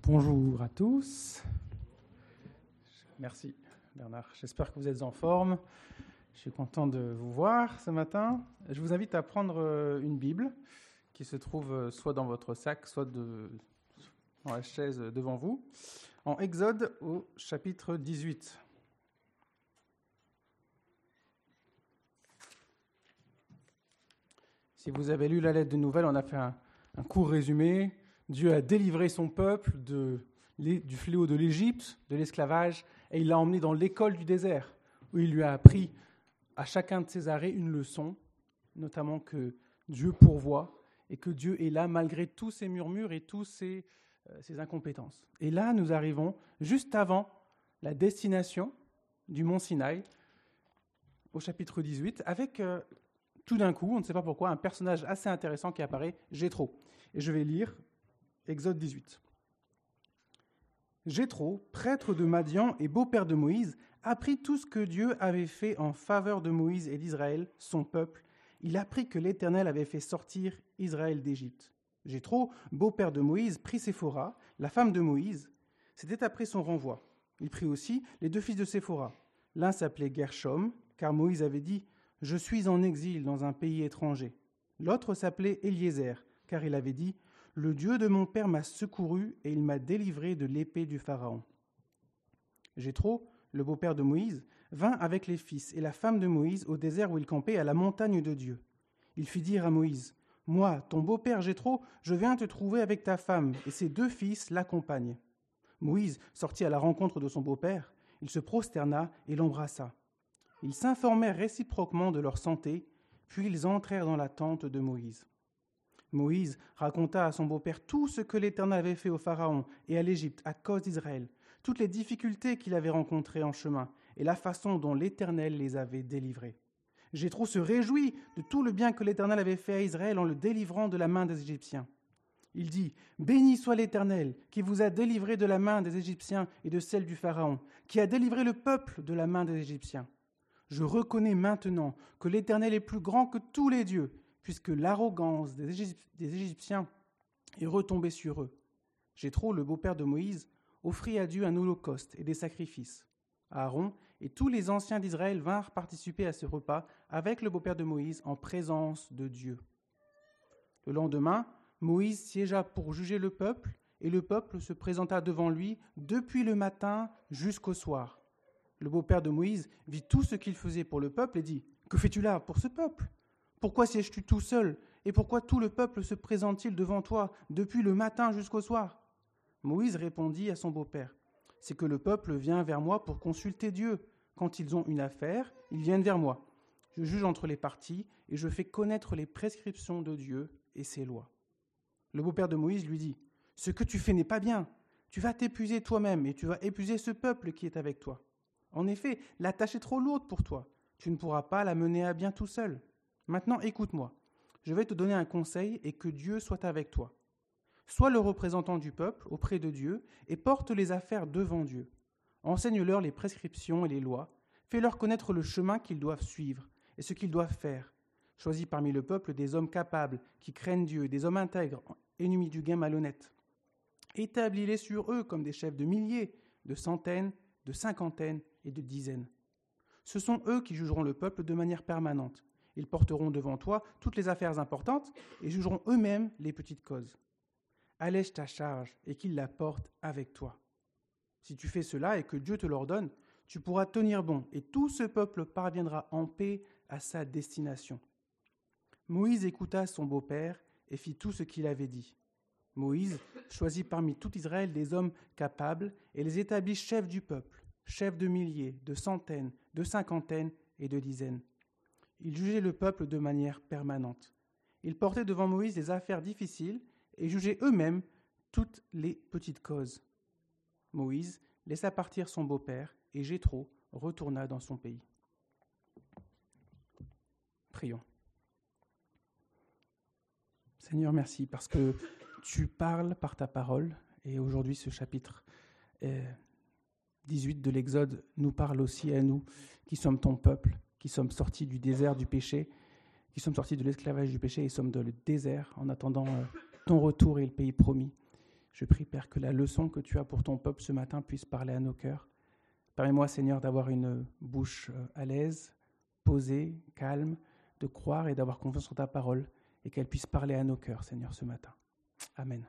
Bonjour à tous. Merci Bernard. J'espère que vous êtes en forme. Je suis content de vous voir ce matin. Je vous invite à prendre une Bible qui se trouve soit dans votre sac, soit dans la chaise devant vous, en Exode au chapitre 18. Si vous avez lu la lettre de Nouvelles, on a fait un court résumé. Dieu a délivré son peuple du fléau de l'Égypte, de l'esclavage, et il l'a emmené dans l'école du désert, où il lui a appris à chacun de ses arrêts une leçon, notamment que Dieu pourvoit, et que Dieu est là malgré tous ses murmures et tous ses incompétences. Et là, nous arrivons juste avant la destination du mont Sinaï, au chapitre 18, avec tout d'un coup, on ne sait pas pourquoi, un personnage assez intéressant qui apparaît, Jéthro. Et je vais lire Exode 18. Jéthro, prêtre de Madian et beau-père de Moïse, apprit tout ce que Dieu avait fait en faveur de Moïse et d'Israël, son peuple. Il apprit que l'Éternel avait fait sortir Israël d'Égypte. Jéthro, beau-père de Moïse, prit Séphora, la femme de Moïse. C'était après son renvoi. Il prit aussi les deux fils de Séphora. L'un s'appelait Gershom, car Moïse avait dit « Je suis en exil dans un pays étranger ». L'autre s'appelait Éliézer, car il avait dit « Le Dieu de mon père m'a secouru et il m'a délivré de l'épée du Pharaon ». Jéthro, le beau-père de Moïse, vint avec les fils et la femme de Moïse au désert où il campait à la montagne de Dieu. Il fit dire à Moïse « Moi, ton beau-père Jéthro, je viens te trouver avec ta femme, et ses deux fils l'accompagnent. » Moïse sortit à la rencontre de son beau-père, il se prosterna et l'embrassa. Ils s'informèrent réciproquement de leur santé, puis ils entrèrent dans la tente de Moïse. Moïse raconta à son beau-père tout ce que l'Éternel avait fait au Pharaon et à l'Égypte à cause d'Israël, toutes les difficultés qu'il avait rencontrées en chemin et la façon dont l'Éternel les avait délivrés. Jéthro se réjouit de tout le bien que l'Éternel avait fait à Israël en le délivrant de la main des Égyptiens. Il dit « Béni soit l'Éternel qui vous a délivré de la main des Égyptiens et de celle du Pharaon, qui a délivré le peuple de la main des Égyptiens. Je reconnais maintenant que l'Éternel est plus grand que tous les dieux, puisque l'arrogance des Égyptiens est retombée sur eux. » Jéthro, le beau-père de Moïse, offrit à Dieu un holocauste et des sacrifices. Aaron et tous les anciens d'Israël vinrent participer à ce repas avec le beau-père de Moïse en présence de Dieu. Le lendemain, Moïse siégea pour juger le peuple, et le peuple se présenta devant lui depuis le matin jusqu'au soir. Le beau-père de Moïse vit tout ce qu'il faisait pour le peuple et dit « Que fais-tu là pour ce peuple ? Pourquoi sièges-tu tout seul ? Et pourquoi tout le peuple se présente-t-il devant toi depuis le matin jusqu'au soir ?» Moïse répondit à son beau-père « C'est que le peuple vient vers moi pour consulter Dieu. Quand ils ont une affaire, ils viennent vers moi. Je juge entre les parties et je fais connaître les prescriptions de Dieu et ses lois. » Le beau-père de Moïse lui dit « Ce que tu fais n'est pas bien. Tu vas t'épuiser toi-même et tu vas épuiser ce peuple qui est avec toi. En effet, la tâche est trop lourde pour toi. Tu ne pourras pas la mener à bien tout seul. Maintenant, écoute-moi. Je vais te donner un conseil et que Dieu soit avec toi. Sois le représentant du peuple auprès de Dieu et porte les affaires devant Dieu. Enseigne-leur les prescriptions et les lois. Fais-leur connaître le chemin qu'ils doivent suivre et ce qu'ils doivent faire. Choisis parmi le peuple des hommes capables, qui craignent Dieu, des hommes intègres, ennemis du gain malhonnête. Établis-les sur eux comme des chefs de milliers, de centaines, de cinquantaines et de dizaines. Ce sont eux qui jugeront le peuple de manière permanente. Ils porteront devant toi toutes les affaires importantes et jugeront eux-mêmes les petites causes. Allège ta charge et qu'ils la portent avec toi. Si tu fais cela et que Dieu te l'ordonne, tu pourras tenir bon et tout ce peuple parviendra en paix à sa destination. » Moïse écouta son beau-père et fit tout ce qu'il avait dit. Moïse choisit parmi tout Israël des hommes capables et les établit chefs du peuple, chefs de milliers, de centaines, de cinquantaines et de dizaines. Ils jugeaient le peuple de manière permanente. Ils portaient devant Moïse les affaires difficiles et jugeaient eux-mêmes toutes les petites causes. Moïse laissa partir son beau-père et Jéthro retourna dans son pays. Prions. Seigneur, merci parce que tu parles par ta parole et aujourd'hui ce chapitre 18 de l'Exode nous parle aussi à nous qui sommes ton peuple, qui sommes sortis du désert du péché, qui sommes sortis de l'esclavage du péché et sommes dans le désert en attendant ton retour et le pays promis. Je prie, Père, que la leçon que tu as pour ton peuple ce matin puisse parler à nos cœurs. Permets-moi, Seigneur, d'avoir une bouche à l'aise, posée, calme, de croire et d'avoir confiance en ta parole et qu'elle puisse parler à nos cœurs, Seigneur, ce matin. Amen.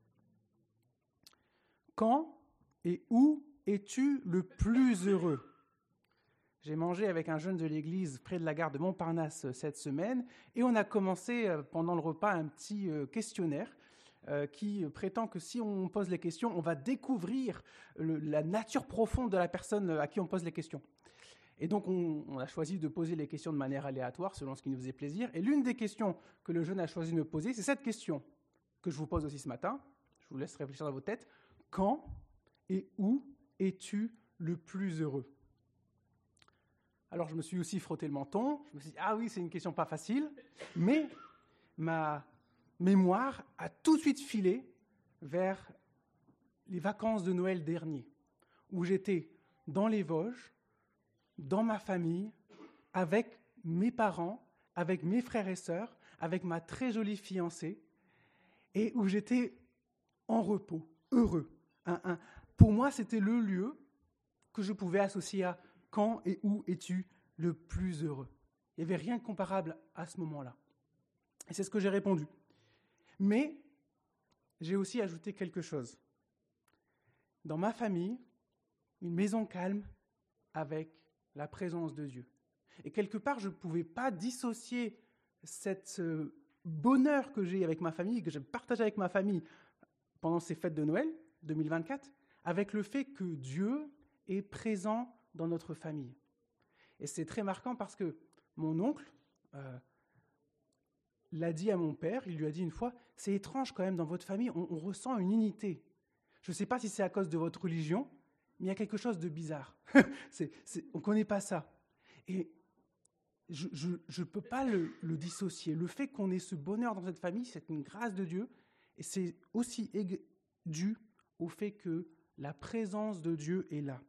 Quand et où es-tu le plus heureux ? J'ai mangé avec un jeune de l'église près de la gare de Montparnasse cette semaine et on a commencé pendant le repas un petit questionnaire qui prétend que si on pose les questions, on va découvrir la nature profonde de la personne à qui on pose les questions. Et donc on a choisi de poser les questions de manière aléatoire selon ce qui nous faisait plaisir. Et l'une des questions que le jeune a choisi de me poser, c'est cette question que je vous pose aussi ce matin. Je vous laisse réfléchir dans votre tête. Quand et où es-tu le plus heureux ? Alors je me suis aussi frotté le menton, je me suis dit, ah oui, c'est une question pas facile, mais ma mémoire a tout de suite filé vers les vacances de Noël dernier, où j'étais dans les Vosges, dans ma famille, avec mes parents, avec mes frères et sœurs, avec ma très jolie fiancée, et où j'étais en repos, heureux. Pour moi, c'était le lieu que je pouvais associer à quand et où es-tu le plus heureux ? Il n'y avait rien de comparable à ce moment-là. Et c'est ce que j'ai répondu. Mais j'ai aussi ajouté quelque chose. Dans ma famille, une maison calme avec la présence de Dieu. Et quelque part, je ne pouvais pas dissocier ce bonheur que j'ai avec ma famille, que j'ai partagé avec ma famille pendant ces fêtes de Noël 2024, avec le fait que Dieu est présent dans notre famille. Et c'est très marquant parce que mon oncle l'a dit à mon père, il lui a dit une fois, c'est étrange quand même dans votre famille, on ressent une unité. Je ne sais pas si c'est à cause de votre religion, mais il y a quelque chose de bizarre. On ne connaît pas ça. Et je ne peux pas le dissocier. Le fait qu'on ait ce bonheur dans cette famille, c'est une grâce de Dieu, et c'est aussi dû au fait que la présence de Dieu est là.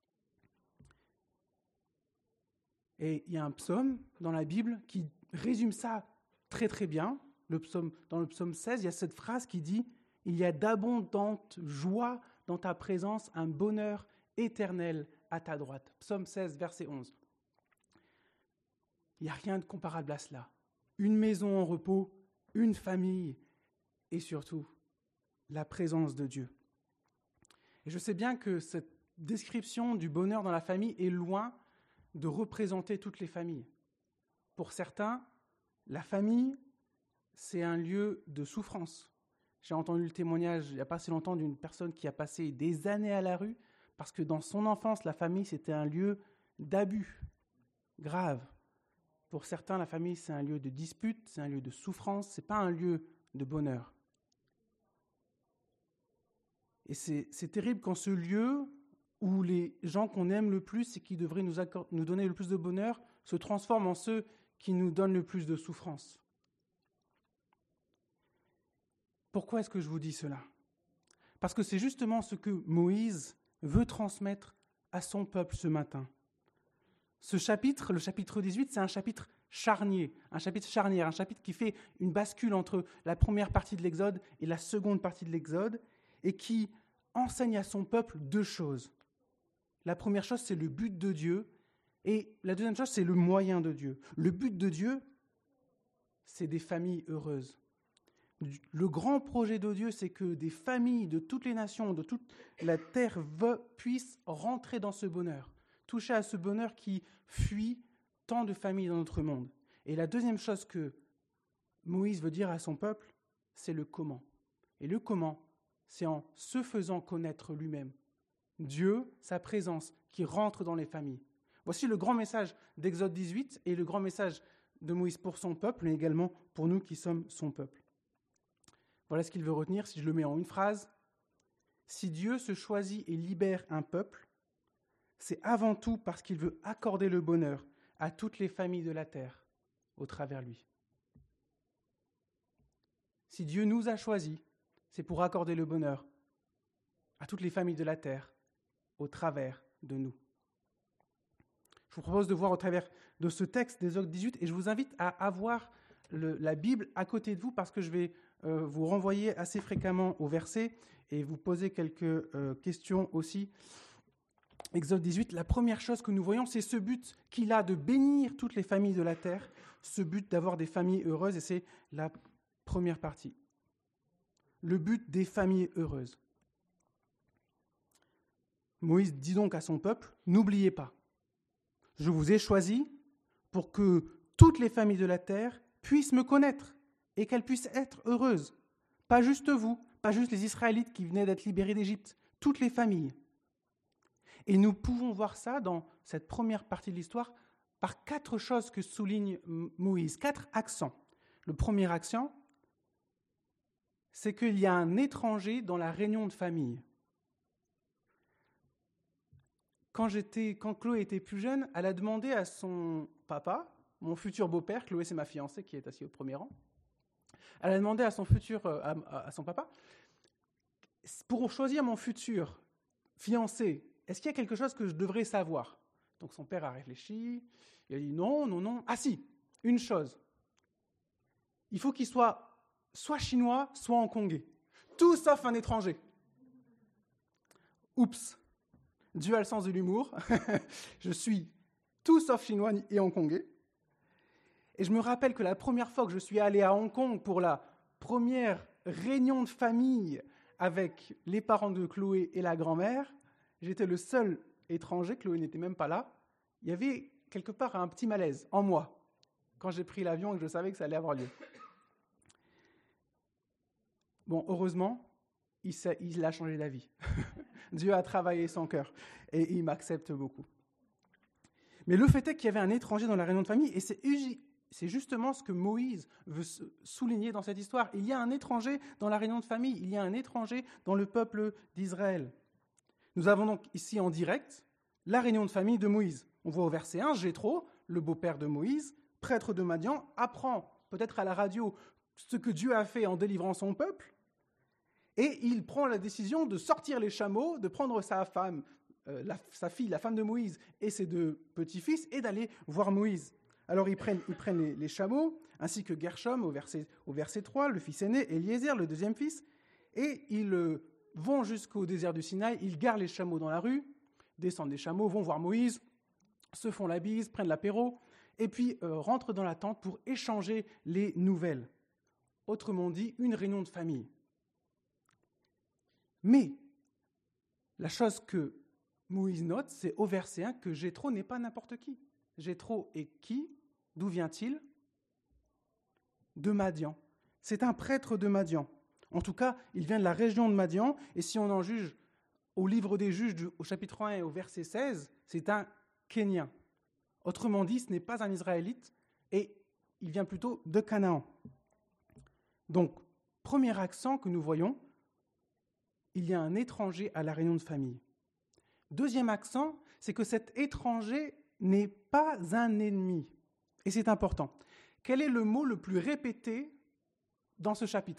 Et il y a un psaume dans la Bible qui résume ça très très bien. Dans le psaume 16, il y a cette phrase qui dit « Il y a d'abondantes joies dans ta présence, un bonheur éternel à ta droite ». Psaume 16, verset 11. Il n'y a rien de comparable à cela. Une maison en repos, une famille et surtout la présence de Dieu. Et je sais bien que cette description du bonheur dans la famille est loin de représenter toutes les familles. Pour certains, la famille, c'est un lieu de souffrance. J'ai entendu le témoignage il n'y a pas si longtemps d'une personne qui a passé des années à la rue parce que dans son enfance, la famille, c'était un lieu d'abus grave. Pour certains, la famille, c'est un lieu de dispute, c'est un lieu de souffrance, ce n'est pas un lieu de bonheur. Et c'est terrible quand ce lieu où les gens qu'on aime le plus et qui devraient nous donner le plus de bonheur se transforment en ceux qui nous donnent le plus de souffrance. Pourquoi est-ce que je vous dis cela ? Parce que c'est justement ce que Moïse veut transmettre à son peuple ce matin. Ce chapitre, le chapitre 18, c'est un chapitre charnière, un chapitre qui fait une bascule entre la première partie de l'Exode et la seconde partie de l'Exode, et qui enseigne à son peuple deux choses. La première chose, c'est le but de Dieu, et la deuxième chose, c'est le moyen de Dieu. Le but de Dieu, c'est des familles heureuses. Le grand projet de Dieu, c'est que des familles de toutes les nations, de toute la terre, puissent rentrer dans ce bonheur, toucher à ce bonheur qui fuit tant de familles dans notre monde. Et la deuxième chose que Moïse veut dire à son peuple, c'est le comment. Et le comment, c'est en se faisant connaître lui-même. Dieu, sa présence, qui rentre dans les familles. Voici le grand message d'Exode 18 et le grand message de Moïse pour son peuple, mais également pour nous qui sommes son peuple. Voilà ce qu'il veut retenir, si je le mets en une phrase. Si Dieu se choisit et libère un peuple, c'est avant tout parce qu'il veut accorder le bonheur à toutes les familles de la terre au travers lui. Si Dieu nous a choisis, c'est pour accorder le bonheur à toutes les familles de la terre au travers de nous. Je vous propose de voir au travers de ce texte d'Exode 18 et je vous invite à avoir la Bible à côté de vous parce que je vais vous renvoyez assez fréquemment au verset et vous posez quelques questions aussi. Exode 18, la première chose que nous voyons, c'est ce but qu'il a de bénir toutes les familles de la terre, ce but d'avoir des familles heureuses, et c'est la première partie. Le but des familles heureuses. Moïse dit donc à son peuple, n'oubliez pas, je vous ai choisi pour que toutes les familles de la terre puissent me connaître et qu'elles puissent être heureuses. Pas juste vous, pas juste les Israélites qui venaient d'être libérés d'Égypte, toutes les familles. Et nous pouvons voir ça dans cette première partie de l'histoire par 4 choses que souligne Moïse, 4 accents. Le premier accent, c'est qu'il y a un étranger dans la réunion de famille. Quand Chloé était plus jeune, elle a demandé à son papa, mon futur beau-père, Chloé c'est ma fiancée qui est assise au premier rang, elle a demandé à son papa, pour choisir mon futur fiancé, est-ce qu'il y a quelque chose que je devrais savoir ? Donc son père a réfléchi, il a dit non. Ah si, une chose. Il faut qu'il soit chinois, soit hongkongais. Tout sauf un étranger. Oups, Dieu a le sens de l'humour. Je suis tout sauf chinois et hongkongais. Et je me rappelle que la première fois que je suis allé à Hong Kong pour la première réunion de famille avec les parents de Chloé et la grand-mère, j'étais le seul étranger, Chloé n'était même pas là. Il y avait quelque part un petit malaise en moi quand j'ai pris l'avion et que je savais que ça allait avoir lieu. Bon, heureusement, il a changé d'avis. Dieu a travaillé son cœur et il m'accepte beaucoup. Mais le fait est qu'il y avait un étranger dans la réunion de famille et c'est justement ce que Moïse veut souligner dans cette histoire. Il y a un étranger dans la réunion de famille, il y a un étranger dans le peuple d'Israël. Nous avons donc ici en direct la réunion de famille de Moïse. On voit au verset 1, Jéthro, le beau-père de Moïse, prêtre de Madian, apprend peut-être à la radio ce que Dieu a fait en délivrant son peuple, et il prend la décision de sortir les chameaux, de prendre sa femme, sa fille, la femme de Moïse, et ses 2 petits-fils, et d'aller voir Moïse. Alors ils prennent les chameaux, ainsi que Gershom au verset 3, le fils aîné, Éliézer, le deuxième fils, et ils vont jusqu'au désert du Sinaï, ils garent les chameaux dans la rue, descendent des chameaux, vont voir Moïse, se font la bise, prennent l'apéro, et puis rentrent dans la tente pour échanger les nouvelles. Autrement dit, une réunion de famille. Mais la chose que Moïse note, c'est au verset 1 que Jéthro n'est pas n'importe qui. Jéthro est qui ? D'où vient-il ? De Madian. C'est un prêtre de Madian. En tout cas, il vient de la région de Madian, et si on en juge au livre des Juges, au chapitre 1 et au verset 16, c'est un Kénien. Autrement dit, ce n'est pas un Israélite, et il vient plutôt de Canaan. Donc, premier accent que nous voyons, il y a un étranger à la réunion de famille. Deuxième accent, c'est que cet étranger n'est pas un ennemi. Et c'est important. Quel est le mot le plus répété dans ce chapitre ?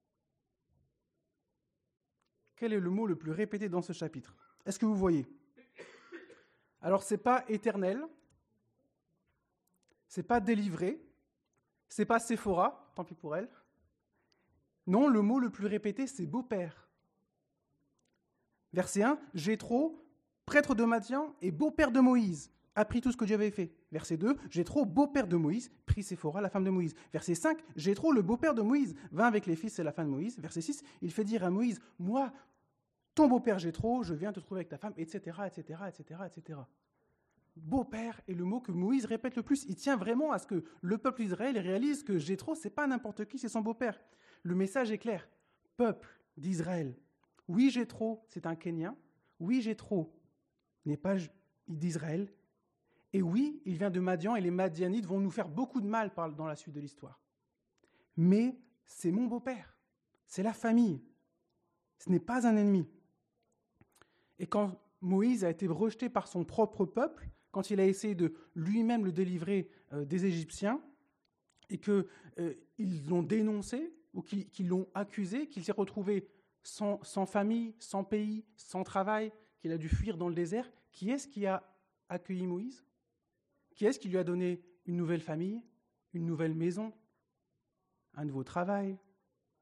Quel est le mot le plus répété dans ce chapitre ? Est-ce que vous voyez ? Alors, ce n'est pas éternel, ce n'est pas délivré, ce n'est pas Séphora, tant pis pour elle. Non, le mot le plus répété, c'est beau-père. Verset 1, Jéthro, prêtre de Madian et beau-père de Moïse, a pris tout ce que Dieu avait fait. Verset 2, Jéthro, beau-père de Moïse, prit Séphora, la femme de Moïse. Verset 5, Jéthro, le beau-père de Moïse, vint avec les fils et la femme de Moïse. Verset 6, il fait dire à Moïse, moi, ton beau-père Jéthro, je viens te trouver avec ta femme, etc., etc., etc., etc. Beau-père est le mot que Moïse répète le plus. Il tient vraiment à ce que le peuple d'Israël réalise que Jéthro, ce n'est pas n'importe qui, c'est son beau-père. Le message est clair. Peuple d'Israël. Oui, Jéthro, c'est un Kénien. Oui, Jéthro n'est pas d'Israël. Et oui, il vient de Madian et les Madianites vont nous faire beaucoup de mal dans la suite de l'histoire. Mais c'est mon beau-père. C'est la famille. Ce n'est pas un ennemi. Et quand Moïse a été rejeté par son propre peuple, quand il a essayé de lui-même le délivrer des Égyptiens, et qu'ils l'ont dénoncé, ou qu'ils l'ont accusé, qu'il s'est retrouvé sans famille, sans pays, sans travail, qu'il a dû fuir dans le désert, qui est-ce qui a accueilli Moïse ? Qui est-ce qui lui a donné une nouvelle famille, une nouvelle maison, un nouveau travail,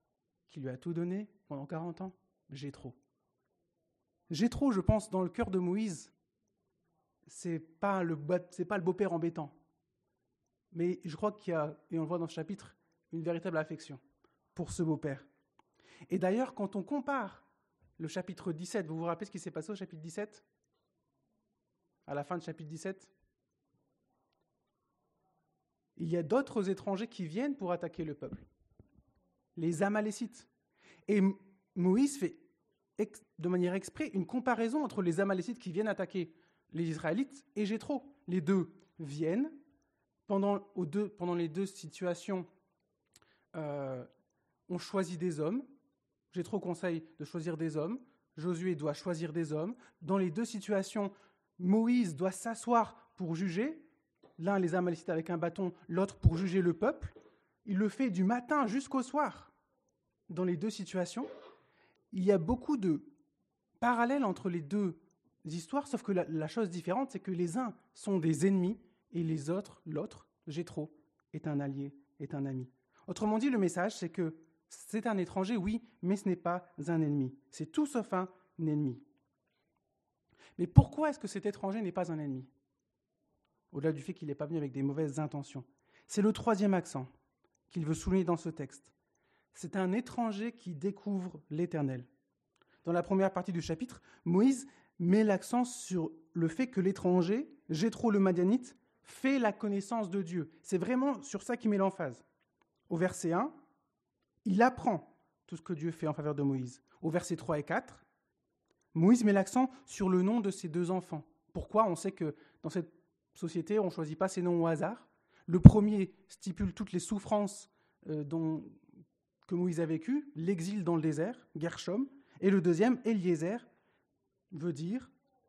qui lui a tout donné pendant 40 ans? Jéthro. Jéthro, je pense, dans le cœur de Moïse, c'est pas le beau-père embêtant. Mais je crois qu'il y a, et on le voit dans ce chapitre, une véritable affection pour ce beau-père. Et d'ailleurs, quand on compare le chapitre 17, vous vous rappelez ce qui s'est passé au chapitre 17? À la fin du chapitre 17, il y a d'autres étrangers qui viennent pour attaquer le peuple. Les Amalécites. Et Moïse fait de manière exprès une comparaison entre les Amalécites qui viennent attaquer les Israélites et Jéthro. Les deux viennent. Pendant les deux situations, on choisit des hommes. Jéthro conseille de choisir des hommes. Josué doit choisir des hommes. Dans les deux situations, Moïse doit s'asseoir pour juger. L'un, les Amalécites avec un bâton, l'autre pour juger le peuple. Il le fait du matin jusqu'au soir. Dans les deux situations, il y a beaucoup de parallèles entre les deux histoires, sauf que la chose différente, c'est que les uns sont des ennemis et les autres, l'autre, Jéthro, est un allié, est un ami. Autrement dit, le message, c'est que c'est un étranger, oui, mais ce n'est pas un ennemi. C'est tout sauf un ennemi. Mais pourquoi est-ce que cet étranger n'est pas un ennemi? Au-delà du fait qu'il n'est pas venu avec des mauvaises intentions. C'est le troisième accent qu'il veut souligner dans ce texte. C'est un étranger qui découvre l'Éternel. Dans la première partie du chapitre, Moïse met l'accent sur le fait que l'étranger, Jéthro le Madianite, fait la connaissance de Dieu. C'est vraiment sur ça qu'il met l'emphase. Au verset 1, il apprend tout ce que Dieu fait en faveur de Moïse. Au verset 3 et 4, Moïse met l'accent sur le nom de ses deux enfants. Pourquoi? On sait que dans cette société, on ne choisit pas ses noms au hasard. Le premier stipule toutes les souffrances que Moïse a vécues, l'exil dans le désert, Gershom, et le deuxième, Eliezer, veut dire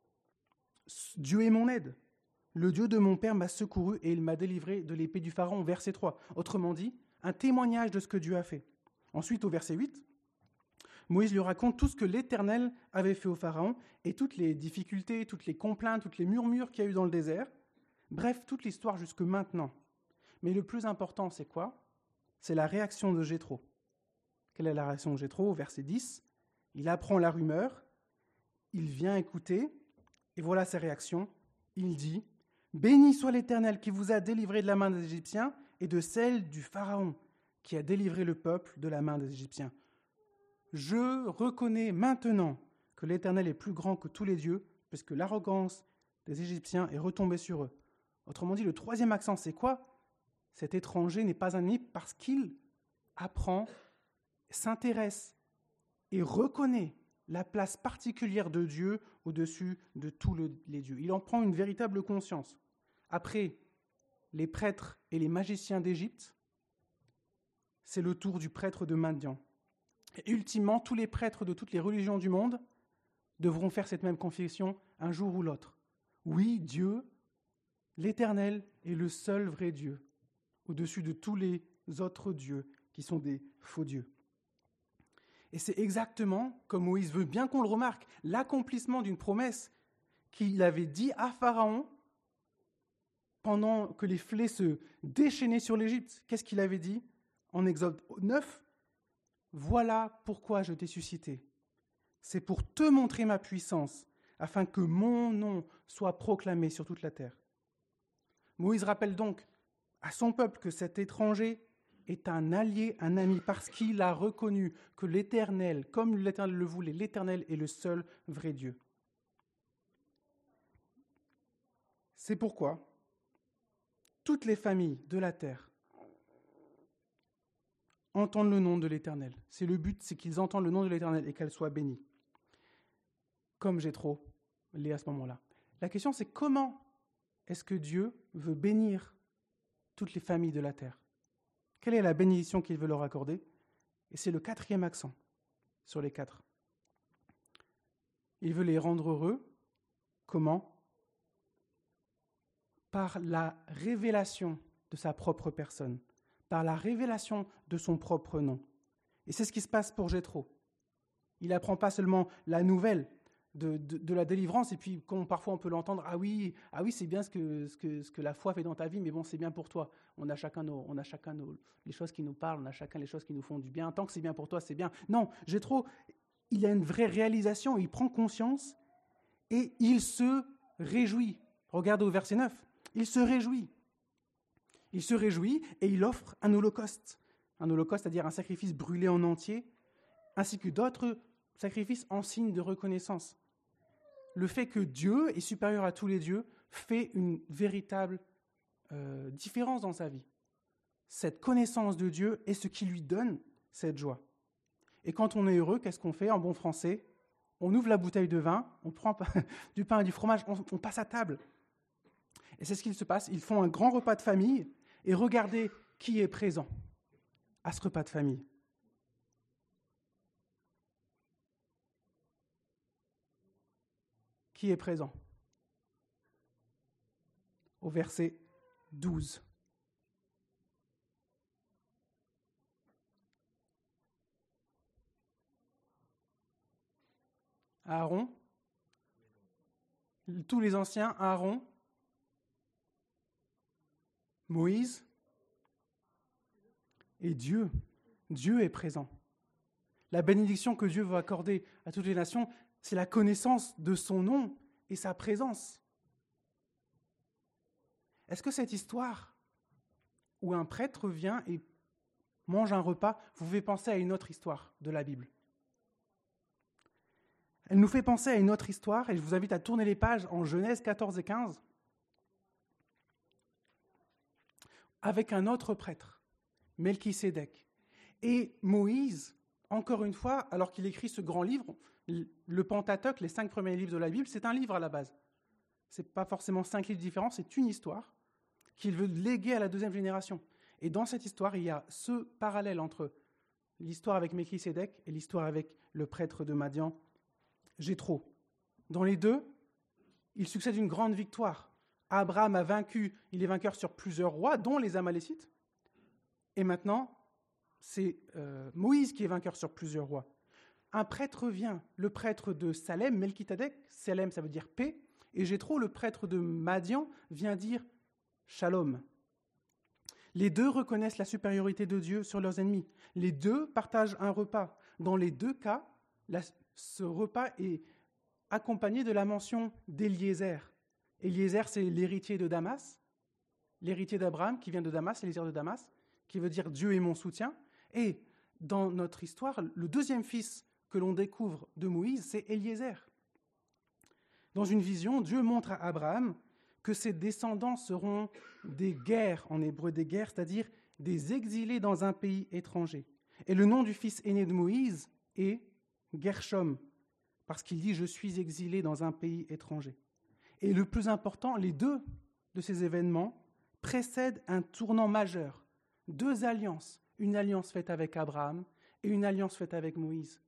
« Dieu est mon aide. Le Dieu de mon père m'a secouru et il m'a délivré de l'épée du Pharaon », verset 3. Autrement dit, un témoignage de ce que Dieu a fait. Ensuite, au verset 8, Moïse lui raconte tout ce que l'Éternel avait fait au Pharaon et toutes les difficultés, toutes les complaintes, toutes les murmures qu'il y a eu dans le désert. Bref, toute l'histoire jusque maintenant. Mais le plus important, c'est quoi? C'est la réaction de Jéthro. Quelle est la réaction de Jéthro? Au verset 10, il apprend la rumeur, il vient écouter, et voilà sa réaction. Il dit « Béni soit l'Éternel qui vous a délivré de la main des Égyptiens et de celle du Pharaon, qui a délivré le peuple de la main des Égyptiens. Je reconnais maintenant que l'Éternel est plus grand que tous les dieux, puisque l'arrogance des Égyptiens est retombée sur eux. » Autrement dit, le troisième accent, c'est quoi? Cet étranger n'est pas un ennemi parce qu'il apprend, s'intéresse et reconnaît la place particulière de Dieu au-dessus de tous les dieux. Il en prend une véritable conscience. Après les prêtres et les magiciens d'Égypte, c'est le tour du prêtre de Madian. Et ultimement, tous les prêtres de toutes les religions du monde devront faire cette même confession un jour ou l'autre. Oui, Dieu, l'Éternel, est le seul vrai Dieu, au-dessus de tous les autres dieux qui sont des faux dieux. Et c'est exactement, comme Moïse veut bien qu'on le remarque, l'accomplissement d'une promesse qu'il avait dit à Pharaon pendant que les flets se déchaînaient sur l'Égypte. Qu'est-ce qu'il avait dit en Exode 9 ? « Voilà pourquoi je t'ai suscité. C'est pour te montrer ma puissance, afin que mon nom soit proclamé sur toute la terre. » Moïse rappelle donc à son peuple que cet étranger est un allié, un ami, parce qu'il a reconnu que l'Éternel, comme l'Éternel le voulait, l'Éternel est le seul vrai Dieu. C'est pourquoi toutes les familles de la terre entendent le nom de l'Éternel. C'est le but, c'est qu'ils entendent le nom de l'Éternel et qu'elles soient bénies. Comme Jéthro l'est à ce moment-là. La question, c'est comment est-ce que Dieu veut bénir toutes les familles de la terre? Quelle est la bénédiction qu'il veut leur accorder? Et c'est le quatrième accent sur les 4. Il veut les rendre heureux. Comment? Par la révélation de sa propre personne, par la révélation de son propre nom. Et c'est ce qui se passe pour Jéthro. Il n'apprend pas seulement la nouvelle de la délivrance, et puis comme parfois on peut l'entendre, ah oui, c'est bien ce que la foi fait dans ta vie, mais bon, c'est bien pour toi. On a chacun les choses qui nous parlent, on a chacun les choses qui nous font du bien. Tant que c'est bien pour toi, c'est bien. Non, il y a une vraie réalisation, il prend conscience et il se réjouit. Regarde au verset 9, il se réjouit. Il se réjouit et il offre un holocauste. Un holocauste, c'est-à-dire un sacrifice brûlé en entier, ainsi que d'autres sacrifices en signe de reconnaissance. Le fait que Dieu est supérieur à tous les dieux fait une véritable différence dans sa vie. Cette connaissance de Dieu est ce qui lui donne cette joie. Et quand on est heureux, qu'est-ce qu'on fait en bon français ? On ouvre la bouteille de vin, on prend du pain et du fromage, on passe à table. Et c'est ce qu'il se passe. Ils font un grand repas de famille et regardez qui est présent à ce repas de famille. Qui est présent ? Au verset 12. Aaron, tous les anciens, Aaron, Moïse et Dieu. Dieu est présent. La bénédiction que Dieu veut accorder à toutes les nations, c'est la connaissance de son nom et sa présence. Est-ce que cette histoire où un prêtre vient et mange un repas, vous fait penser à une autre histoire de la Bible ? Elle nous fait penser à une autre histoire, et je vous invite à tourner les pages en Genèse 14 et 15, avec un autre prêtre, Melchisédek. Et Moïse, encore une fois, alors qu'il écrit ce grand livre, le Pentateuque, les 5 premiers livres de la Bible, c'est un livre à la base. Ce n'est pas forcément 5 livres différents, c'est une histoire qu'il veut léguer à la 2e génération. Et dans cette histoire, il y a ce parallèle entre l'histoire avec Melchisédek et l'histoire avec le prêtre de Madian, Jéthro. Dans les deux, il succède une grande victoire. Abraham il est vainqueur sur plusieurs rois, dont les Amalécites. Et maintenant, c'est Moïse qui est vainqueur sur plusieurs rois. Un prêtre vient, le prêtre de Salem, Melchisédek, Salem ça veut dire paix, et Jéthro, le prêtre de Madian, vient dire shalom. Les deux reconnaissent la supériorité de Dieu sur leurs ennemis. Les deux partagent un repas. Dans les deux cas, ce repas est accompagné de la mention d'Éliézer. Éliézer, c'est l'héritier de Damas, l'héritier d'Abraham qui vient de Damas, Éliézer de Damas, qui veut dire Dieu est mon soutien. Et dans notre histoire, le deuxième fils que l'on découvre de Moïse, c'est Éliézer. Dans une vision, Dieu montre à Abraham que ses descendants seront des guerres, en hébreu des guerres, c'est-à-dire des exilés dans un pays étranger. Et le nom du fils aîné de Moïse est Gershom, parce qu'il dit « je suis exilé dans un pays étranger ». Et le plus important, les deux de ces événements précèdent un tournant majeur. 2 alliances, une alliance faite avec Abraham et une alliance faite avec Moïse.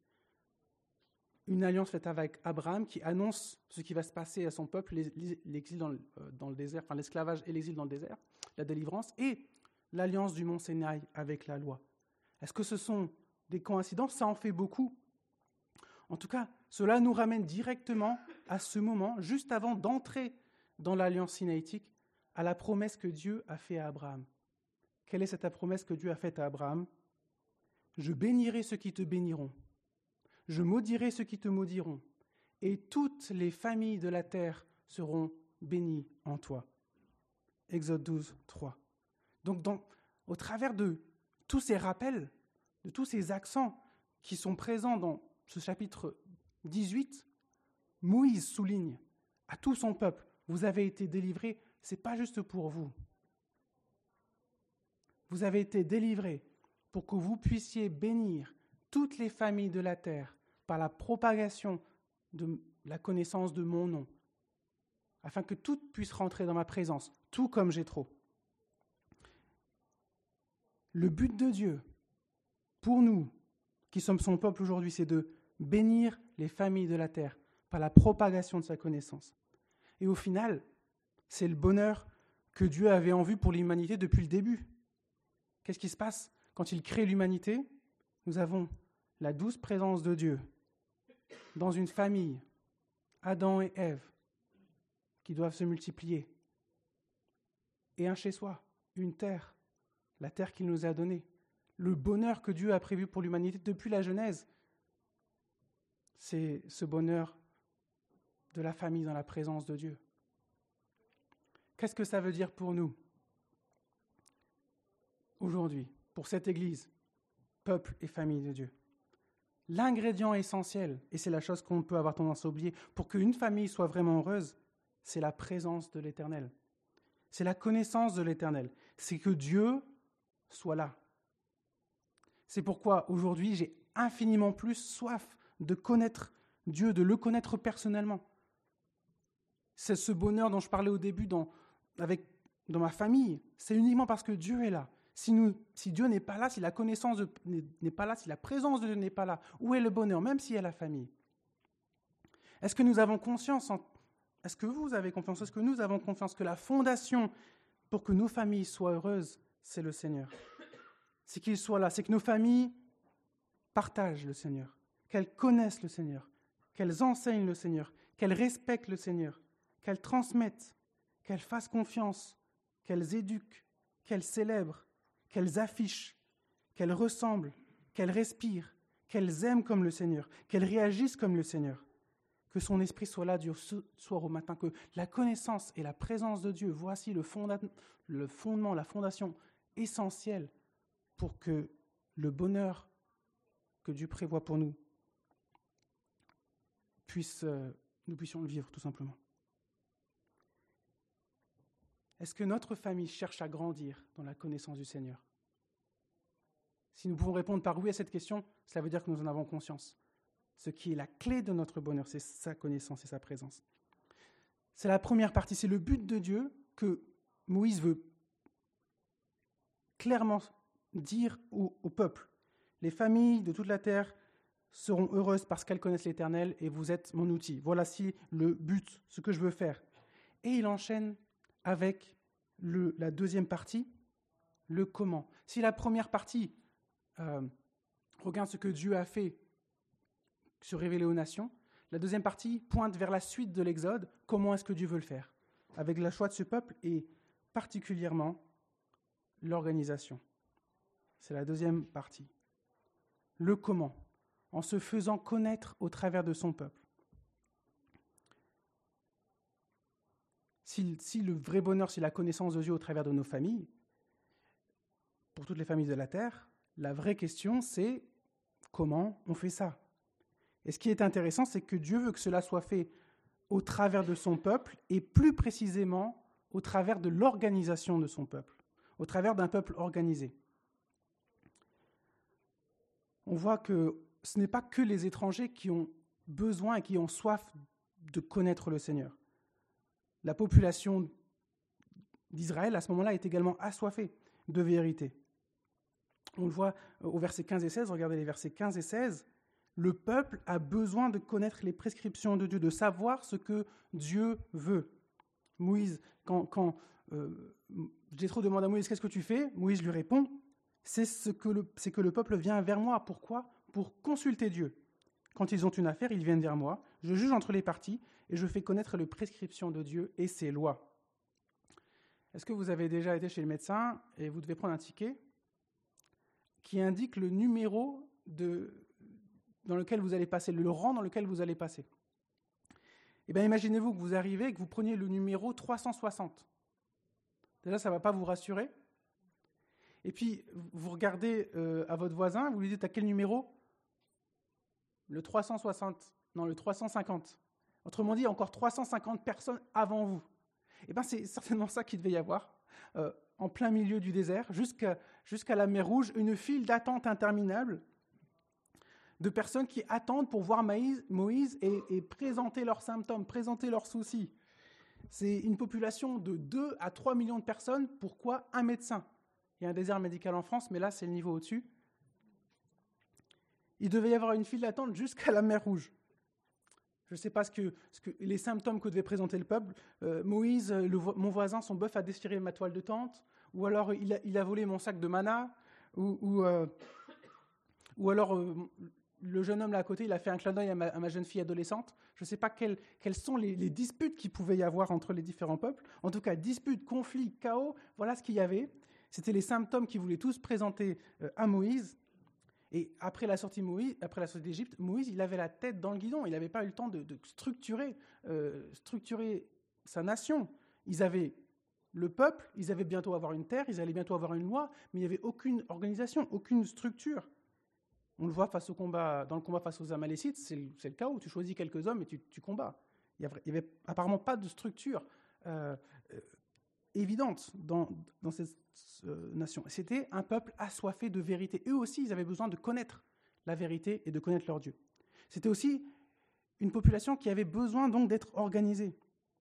Une alliance faite avec Abraham qui annonce ce qui va se passer à son peuple, l'exil dans le désert, enfin l'esclavage et l'exil dans le désert, la délivrance, et l'alliance du mont Sinaï avec la loi. Est-ce que ce sont des coïncidences ? Ça en fait beaucoup. En tout cas, cela nous ramène directement à ce moment, juste avant d'entrer dans l'alliance sinaïtique, à la promesse que Dieu a faite à Abraham. Quelle est cette promesse que Dieu a faite à Abraham ? Je bénirai ceux qui te béniront, je maudirai ceux qui te maudiront, et toutes les familles de la terre seront bénies en toi. Exode 12, 3. Donc, au travers de tous ces rappels, de tous ces accents qui sont présents dans ce chapitre 18, Moïse souligne à tout son peuple, vous avez été délivrés, ce n'est pas juste pour vous. Vous avez été délivrés pour que vous puissiez bénir toutes les familles de la terre par la propagation de la connaissance de mon nom, afin que toutes puissent rentrer dans ma présence, tout comme Jéthro. Le but de Dieu, pour nous, qui sommes son peuple aujourd'hui, c'est de bénir les familles de la terre par la propagation de sa connaissance. Et au final, c'est le bonheur que Dieu avait en vue pour l'humanité depuis le début. Qu'est-ce qui se passe quand il crée l'humanité ? Nous avons la douce présence de Dieu dans une famille Adam et Ève, qui doivent se multiplier. Et un chez soi, une terre, la terre qu'il nous a donnée. Le bonheur que Dieu a prévu pour l'humanité depuis la Genèse, c'est ce bonheur de la famille dans la présence de Dieu. Qu'est-ce que ça veut dire pour nous aujourd'hui, pour cette Église, peuple et famille de Dieu? L'ingrédient essentiel, et c'est la chose qu'on peut avoir tendance à oublier, pour qu'une famille soit vraiment heureuse, c'est la présence de l'Éternel. C'est la connaissance de l'Éternel. C'est que Dieu soit là. C'est pourquoi aujourd'hui, j'ai infiniment plus soif de connaître Dieu, de le connaître personnellement. C'est ce bonheur dont je parlais au début dans ma famille. C'est uniquement parce que Dieu est là. Si Dieu n'est pas là, si la connaissance n'est pas là, si la présence de Dieu n'est pas là, où est le bonheur, même s'il y a la famille? Est-ce que nous avons conscience, est-ce que vous avez confiance, est-ce que nous avons confiance que la fondation pour que nos familles soient heureuses, c'est le Seigneur? C'est qu'il soit là, c'est que nos familles partagent le Seigneur, qu'elles connaissent le Seigneur, qu'elles enseignent le Seigneur, qu'elles respectent le Seigneur, qu'elles transmettent, qu'elles fassent confiance, qu'elles éduquent, qu'elles célèbrent, qu'elles affichent, qu'elles ressemblent, qu'elles respirent, qu'elles aiment comme le Seigneur, qu'elles réagissent comme le Seigneur. Que son esprit soit là du soir au matin, que la connaissance et la présence de Dieu, voici le fondement, la fondation essentielle pour que le bonheur que Dieu prévoit pour nous, nous puissions le vivre tout simplement. Est-ce que notre famille cherche à grandir dans la connaissance du Seigneur? Si nous pouvons répondre par oui à cette question, cela veut dire que nous en avons conscience. Ce qui est la clé de notre bonheur, c'est sa connaissance et sa présence. C'est la première partie, c'est le but de Dieu que Moïse veut clairement dire au peuple. Les familles de toute la terre seront heureuses parce qu'elles connaissent l'Éternel et vous êtes mon outil. Voici le but, ce que je veux faire. Et il enchaîne avec la deuxième partie, le comment. Si la première partie regarde ce que Dieu a fait, se révéler aux nations, la deuxième partie pointe vers la suite de l'Exode, comment est-ce que Dieu veut le faire, avec le choix de ce peuple et particulièrement l'organisation. C'est la deuxième partie. Le comment, en se faisant connaître au travers de son peuple. Si le vrai bonheur, c'est la connaissance de Dieu au travers de nos familles, pour toutes les familles de la terre, la vraie question, c'est comment on fait ça? Et ce qui est intéressant, c'est que Dieu veut que cela soit fait au travers de son peuple et plus précisément au travers de l'organisation de son peuple, au travers d'un peuple organisé. On voit que ce n'est pas que les étrangers qui ont besoin et qui ont soif de connaître le Seigneur. La population d'Israël, à ce moment-là, est également assoiffée de vérité. On le voit au verset 15 et 16, regardez les versets 15 et 16. Le peuple a besoin de connaître les prescriptions de Dieu, de savoir ce que Dieu veut. Moïse, quand Jéthro demande à Moïse « Qu'est-ce que tu fais ?» Moïse lui répond « C'est que le peuple vient vers moi. » Pourquoi ? Pour consulter Dieu. Quand ils ont une affaire, ils viennent vers moi. Je juge entre les parties et je fais connaître les prescriptions de Dieu et ses lois. Est-ce que vous avez déjà été chez le médecin et vous devez prendre un ticket qui indique le numéro dans lequel vous allez passer, le rang dans lequel vous allez passer? Eh bien, imaginez-vous que vous arrivez et que vous preniez le numéro 360. Déjà, ça ne va pas vous rassurer. Et puis, vous regardez à votre voisin, vous lui dites à quel numéro? Le 360. Non, le 350. Autrement dit, encore 350 personnes avant vous. Eh bien, c'est certainement ça qu'il devait y avoir. En plein milieu du désert, jusqu'à la mer Rouge, une file d'attente interminable de personnes qui attendent pour voir Moïse et présenter leurs symptômes, présenter leurs soucis. C'est une population de 2 à 3 millions de personnes. Pourquoi un médecin? Il y a un désert médical en France, mais là, c'est le niveau au-dessus. Il devait y avoir une file d'attente jusqu'à la mer Rouge. Je ne sais pas les symptômes que devait présenter le peuple. Moïse, mon voisin, son bœuf a déchiré ma toile de tente, ou alors il a volé mon sac de manna, ou alors le jeune homme là à côté, il a fait un clin d'œil à ma jeune fille adolescente. Je ne sais pas quelles sont les disputes qu'il pouvait y avoir entre les différents peuples. En tout cas, disputes, conflits, chaos, voilà ce qu'il y avait. C'était les symptômes qu'ils voulaient tous présenter à Moïse. Et après la sortie d'Égypte, Moïse, il avait la tête dans le guidon. Il n'avait pas eu le temps de structurer sa nation. Ils avaient le peuple, ils allaient bientôt avoir une terre, ils allaient bientôt avoir une loi, mais il n'y avait aucune organisation, aucune structure. On le voit dans le combat face aux Amalécites, c'est le chaos. Tu choisis quelques hommes et tu combats. Il n'y avait apparemment pas de structure évidente dans cette nation. C'était un peuple assoiffé de vérité. Eux aussi, ils avaient besoin de connaître la vérité et de connaître leur Dieu. C'était aussi une population qui avait besoin donc d'être organisée.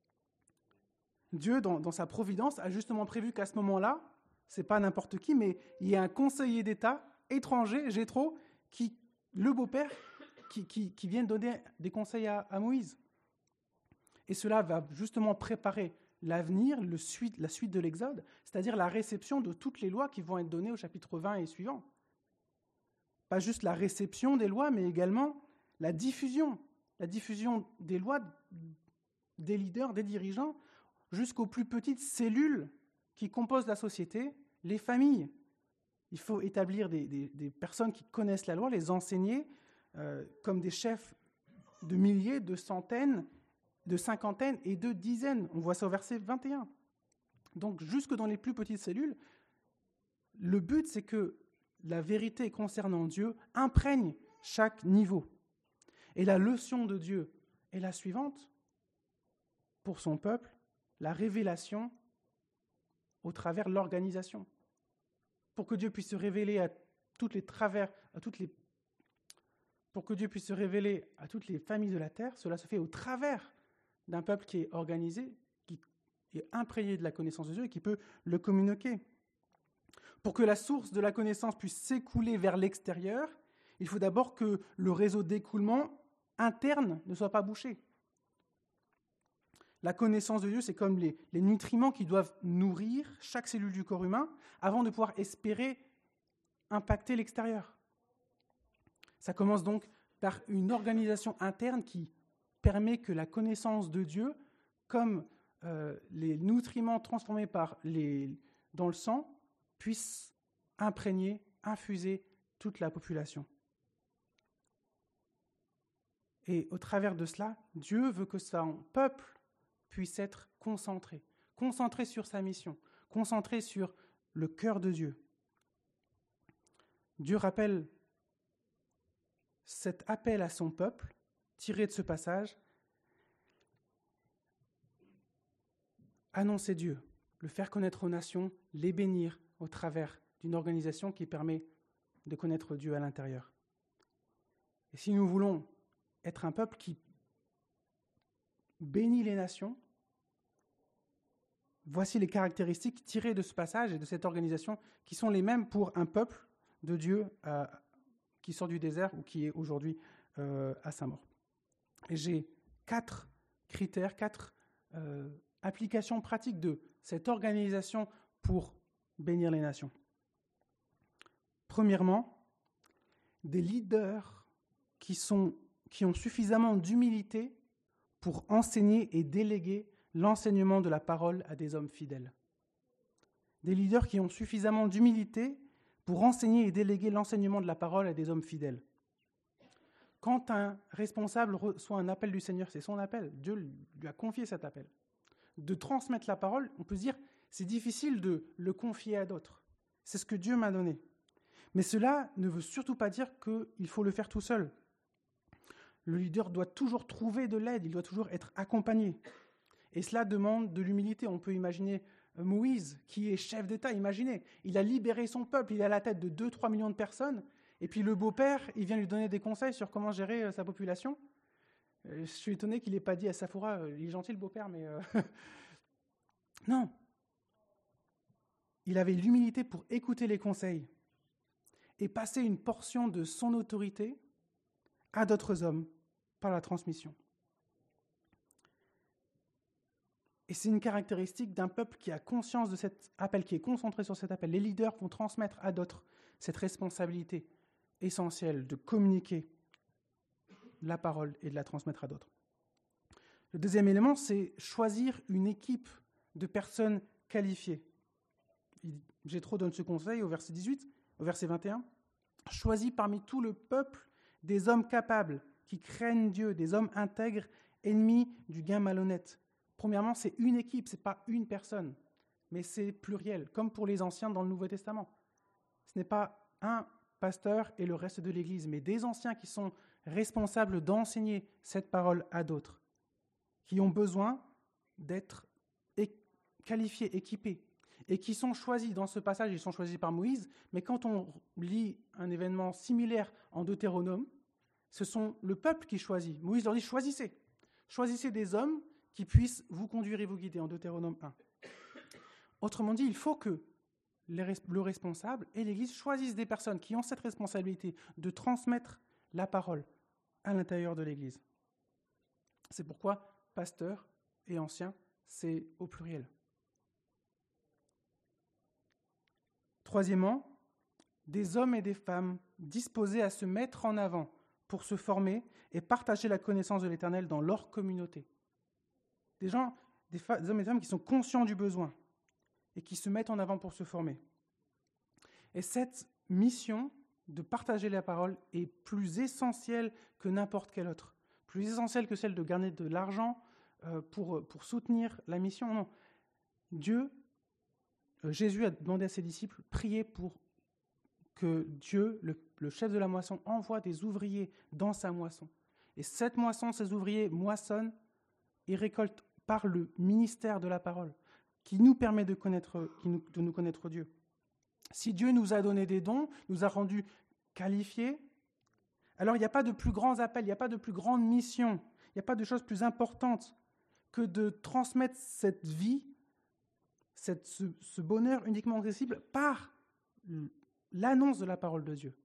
Dieu, dans sa providence, a justement prévu qu'à ce moment-là, c'est pas n'importe qui, mais il y a un conseiller d'État étranger, Jéthro, le beau-père, qui vient donner des conseils à Moïse. Et cela va justement préparer l'avenir, la suite de l'Exode, c'est-à-dire la réception de toutes les lois qui vont être données au chapitre 20 et suivant. Pas juste la réception des lois, mais également la diffusion des lois, des leaders, des dirigeants, jusqu'aux plus petites cellules qui composent la société, les familles. Il faut établir des personnes qui connaissent la loi, les enseigner comme des chefs de milliers, de centaines, de cinquantaines et de dizaines. On voit ça au verset 21. Donc, jusque dans les plus petites cellules, le but, c'est que la vérité concernant Dieu imprègne chaque niveau. Et la leçon de Dieu est la suivante. Pour son peuple, la révélation au travers de l'organisation. Pour que Dieu puisse se révéler à toutes les familles de la terre, cela se fait au travers d'un peuple qui est organisé, qui est imprégné de la connaissance de Dieu et qui peut le communiquer. Pour que la source de la connaissance puisse s'écouler vers l'extérieur, il faut d'abord que le réseau d'écoulement interne ne soit pas bouché. La connaissance de Dieu, c'est comme les nutriments qui doivent nourrir chaque cellule du corps humain avant de pouvoir espérer impacter l'extérieur. Ça commence donc par une organisation interne qui permet que la connaissance de Dieu, comme les nutriments transformés dans le sang, puissent imprégner, infuser toute la population. Et au travers de cela, Dieu veut que son peuple puisse être concentré sur sa mission, concentré sur le cœur de Dieu. Dieu rappelle cet appel à son peuple, tiré de ce passage, annoncer Dieu, le faire connaître aux nations, les bénir au travers d'une organisation qui permet de connaître Dieu à l'intérieur. Et si nous voulons être un peuple qui bénit les nations, voici les caractéristiques tirées de ce passage et de cette organisation qui sont les mêmes pour un peuple de Dieu qui sort du désert ou qui est aujourd'hui à sa mort. Et j'ai 4 critères, 4 applications pratiques de cette organisation pour bénir les nations. Premièrement, des leaders qui ont suffisamment d'humilité pour enseigner et déléguer l'enseignement de la parole à des hommes fidèles. Des leaders qui ont suffisamment d'humilité pour enseigner et déléguer l'enseignement de la parole à des hommes fidèles. Quand un responsable reçoit un appel du Seigneur, c'est son appel, Dieu lui a confié cet appel. De transmettre la parole, on peut se dire, c'est difficile de le confier à d'autres. C'est ce que Dieu m'a donné. Mais cela ne veut surtout pas dire qu'il faut le faire tout seul. Le leader doit toujours trouver de l'aide, il doit toujours être accompagné. Et cela demande de l'humilité. On peut imaginer Moïse, qui est chef d'État, imaginez, il a libéré son peuple, il est à la tête de 2-3 millions de personnes, et puis le beau-père, il vient lui donner des conseils sur comment gérer sa population. Je suis étonné qu'il n'ait pas dit à Saphora, il est gentil le beau-père, mais... Non. Il avait l'humilité pour écouter les conseils et passer une portion de son autorité à d'autres hommes par la transmission. Et c'est une caractéristique d'un peuple qui a conscience de cet appel, qui est concentré sur cet appel. Les leaders vont transmettre à d'autres cette responsabilité essentielle de communiquer la parole et de la transmettre à d'autres. Le deuxième élément, c'est choisir une équipe de personnes qualifiées. Jéthro donne ce conseil au verset 18, au verset 21. « Choisis parmi tout le peuple des hommes capables, qui craignent Dieu, des hommes intègres, ennemis du gain malhonnête. » Premièrement, c'est une équipe, ce n'est pas une personne, mais c'est pluriel, comme pour les anciens dans le Nouveau Testament. Ce n'est pas un pasteur et le reste de l'Église, mais des anciens qui sont responsables d'enseigner cette parole à d'autres, qui ont besoin d'être qualifiés, équipés, et qui sont choisis. Dans ce passage, ils sont choisis par Moïse, mais quand on lit un événement similaire en Deutéronome, ce sont le peuple qui choisit. Moïse leur dit « Choisissez. Choisissez des hommes qui puissent vous conduire et vous guider » en Deutéronome 1. Autrement dit, il faut que le responsable et l'Église choisissent des personnes qui ont cette responsabilité de transmettre la parole à l'intérieur de l'Église. C'est pourquoi pasteur et ancien, c'est au pluriel. Troisièmement, des hommes et des femmes disposés à se mettre en avant pour se former et partager la connaissance de l'Éternel dans leur communauté. Des hommes et des femmes qui sont conscients du besoin et qui se mettent en avant pour se former. Et cette mission de partager la parole est plus essentielle que n'importe quelle autre. Plus essentielle que celle de gagner de l'argent pour soutenir la mission. Non. Jésus a demandé à ses disciples, priez pour que Dieu, le chef de la moisson, envoie des ouvriers dans sa moisson. Et cette moisson, ces ouvriers moissonnent et récoltent par le ministère de la parole, qui nous permet de nous connaître Dieu. Si Dieu nous a donné des dons, nous a rendus qualifiés, alors il n'y a pas de plus grands appels, il n'y a pas de plus grande mission, il n'y a pas de chose plus importante que de transmettre cette vie, ce bonheur uniquement accessible par l'annonce de la parole de Dieu.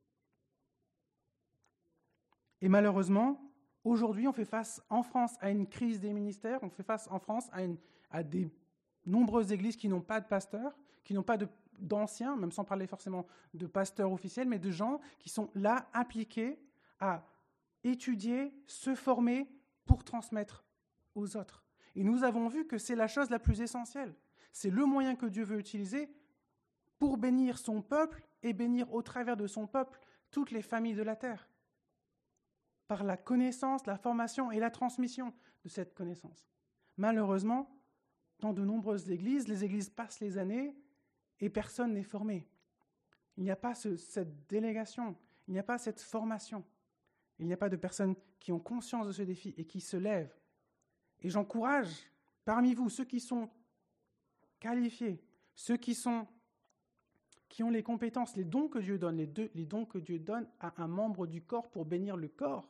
Et malheureusement, aujourd'hui, on fait face en France à une crise des ministères, on fait face en France à des nombreuses églises qui n'ont pas de pasteurs, qui n'ont pas d'anciens, même sans parler forcément de pasteurs officiels, mais de gens qui sont là, impliqués à étudier, se former pour transmettre aux autres. Et nous avons vu que c'est la chose la plus essentielle. C'est le moyen que Dieu veut utiliser pour bénir son peuple et bénir au travers de son peuple toutes les familles de la terre. Par la connaissance, la formation et la transmission de cette connaissance. Malheureusement, dans de nombreuses églises, les églises passent les années et personne n'est formé. Il n'y a pas cette délégation, il n'y a pas cette formation. Il n'y a pas de personnes qui ont conscience de ce défi et qui se lèvent. Et j'encourage parmi vous ceux qui sont qualifiés, ceux qui ont les compétences, les dons que Dieu donne, les dons que Dieu donne à un membre du corps pour bénir le corps,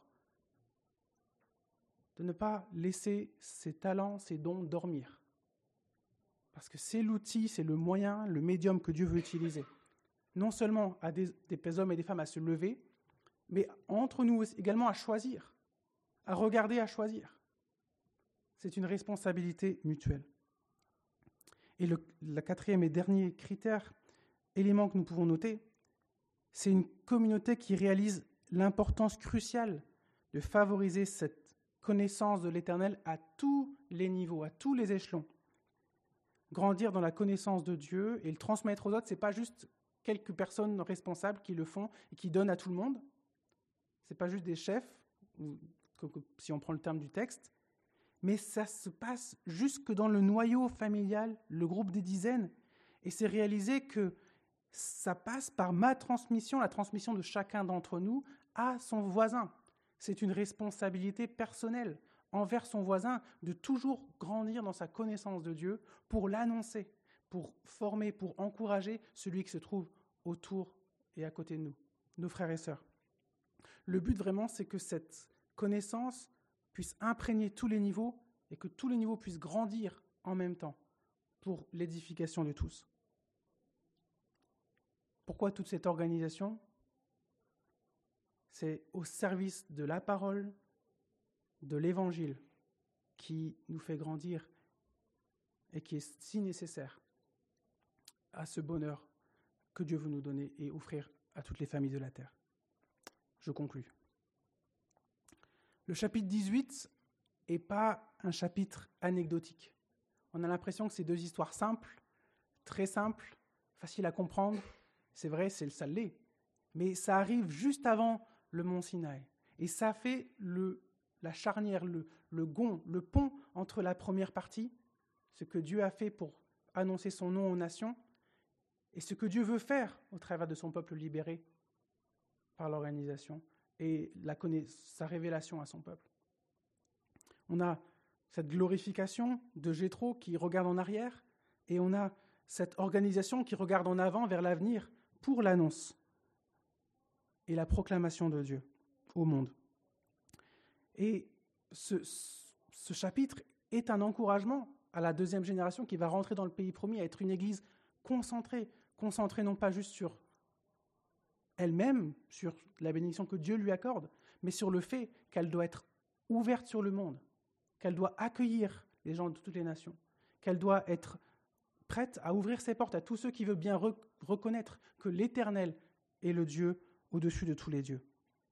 de ne pas laisser ces talents, ces dons dormir. Parce que c'est l'outil, c'est le moyen, le médium que Dieu veut utiliser. Non seulement à des hommes et des femmes à se lever, mais entre nous également à choisir, à regarder, à choisir. C'est une responsabilité mutuelle. Et le quatrième et dernier critère, élément que nous pouvons noter, c'est une communauté qui réalise l'importance cruciale de favoriser cette connaissance de l'Éternel à tous les niveaux, à tous les échelons. Grandir dans la connaissance de Dieu et le transmettre aux autres, ce n'est pas juste quelques personnes responsables qui le font et qui donnent à tout le monde. Ce n'est pas juste des chefs, si on prend le terme du texte, mais ça se passe jusque dans le noyau familial, le groupe des dizaines, et c'est réalisé que ça passe par ma transmission, la transmission de chacun d'entre nous à son voisin. C'est une responsabilité personnelle envers son voisin de toujours grandir dans sa connaissance de Dieu pour l'annoncer, pour former, pour encourager celui qui se trouve autour et à côté de nous, nos frères et sœurs. Le but vraiment, c'est que cette connaissance puisse imprégner tous les niveaux et que tous les niveaux puissent grandir en même temps pour l'édification de tous. Pourquoi toute cette organisation ? C'est au service de la parole, de l'Évangile, qui nous fait grandir et qui est si nécessaire à ce bonheur que Dieu veut nous donner et offrir à toutes les familles de la terre. Je conclus. Le chapitre 18 n'est pas un chapitre anecdotique. On a l'impression que c'est deux histoires simples, très simples, faciles à comprendre. C'est vrai, ça l'est. Mais ça arrive juste avant le mont Sinaï. Et ça fait la charnière, le gond, le pont entre la première partie, ce que Dieu a fait pour annoncer son nom aux nations, et ce que Dieu veut faire au travers de son peuple libéré par l'organisation, et sa révélation à son peuple. On a cette glorification de Jéthro qui regarde en arrière, et on a cette organisation qui regarde en avant vers l'avenir pour l'annonce et la proclamation de Dieu au monde. Et ce chapitre est un encouragement à la deuxième génération qui va rentrer dans le pays promis, à être une église concentrée non pas juste sur elle-même, sur la bénédiction que Dieu lui accorde, mais sur le fait qu'elle doit être ouverte sur le monde, qu'elle doit accueillir les gens de toutes les nations, qu'elle doit être prête à ouvrir ses portes à tous ceux qui veulent bien reconnaître que l'Éternel est le Dieu au-dessus de tous les dieux.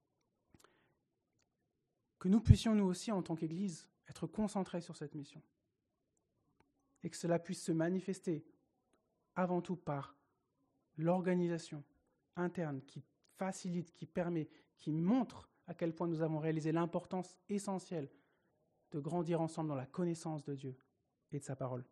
Que nous puissions, nous aussi, en tant qu'Église, être concentrés sur cette mission. Et que cela puisse se manifester avant tout par l'organisation interne qui facilite, qui permet, qui montre à quel point nous avons réalisé l'importance essentielle de grandir ensemble dans la connaissance de Dieu et de sa parole.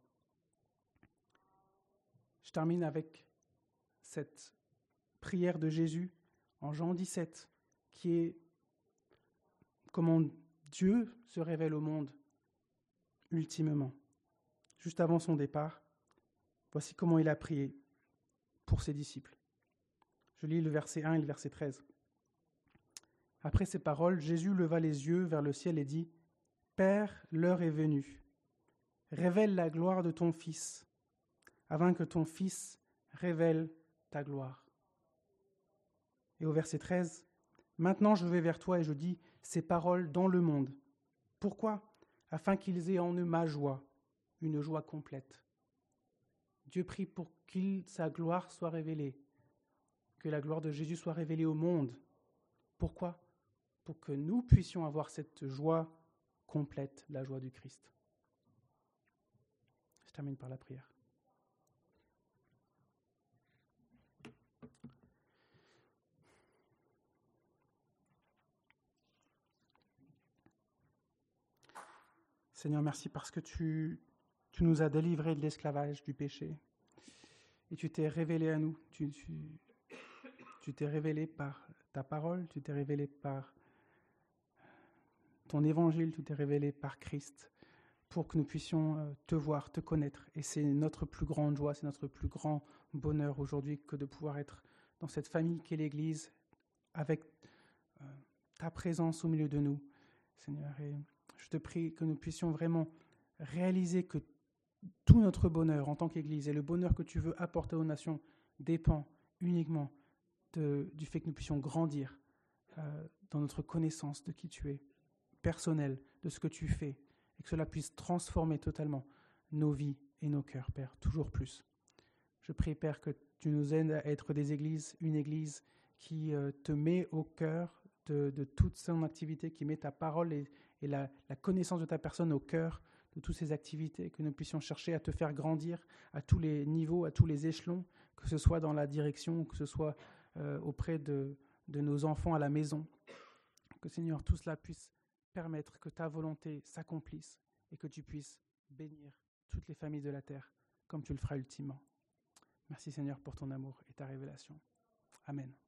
Je termine avec cette prière de Jésus en Jean 17, qui est comment Dieu se révèle au monde ultimement. Juste avant son départ, voici comment il a prié pour ses disciples. Je lis le verset 1 et le verset 13. Après ces paroles, Jésus leva les yeux vers le ciel et dit : « Père, l'heure est venue. Révèle la gloire de ton Fils, afin que ton Fils révèle ta gloire. » Et au verset 13, « Maintenant je vais vers toi et je dis ces paroles dans le monde. Pourquoi ? Afin qu'ils aient en eux ma joie, une joie complète. » Dieu prie pour que sa gloire soit révélée, que la gloire de Jésus soit révélée au monde. Pourquoi ? Pour que nous puissions avoir cette joie complète, la joie du Christ. Je termine par la prière. Seigneur, merci parce que tu nous as délivrés de l'esclavage, du péché. Et tu t'es révélé à nous. Tu t'es révélé par ta parole, tu t'es révélé par ton évangile, tu t'es révélé par Christ, pour que nous puissions te voir, te connaître. Et c'est notre plus grande joie, c'est notre plus grand bonheur aujourd'hui que de pouvoir être dans cette famille qu'est l'Église, avec ta présence au milieu de nous, Seigneur. Et je te prie que nous puissions vraiment réaliser que tout notre bonheur en tant qu'Église et le bonheur que tu veux apporter aux nations dépend uniquement du fait que nous puissions grandir dans notre connaissance de qui tu es, personnelle, de ce que tu fais, et que cela puisse transformer totalement nos vies et nos cœurs, Père, toujours plus. Je prie, Père, que tu nous aides à être des églises, une église qui te met au cœur de toute son activité, qui met ta parole et la connaissance de ta personne au cœur de toutes ces activités, que nous puissions chercher à te faire grandir à tous les niveaux, à tous les échelons, que ce soit dans la direction, que ce soit auprès de nos enfants à la maison. Que, Seigneur, tout cela puisse permettre que ta volonté s'accomplisse et que tu puisses bénir toutes les familles de la terre, comme tu le feras ultimement. Merci, Seigneur, pour ton amour et ta révélation. Amen.